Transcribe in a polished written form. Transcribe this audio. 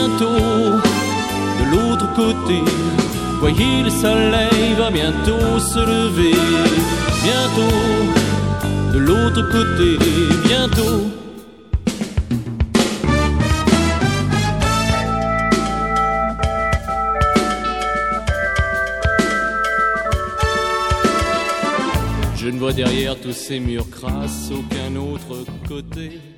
bientôt. De l'autre côté, voyez le soleil va bientôt se lever. Bientôt, de l'autre côté, bientôt. Je ne vois derrière tous ces murs crasses aucun autre côté.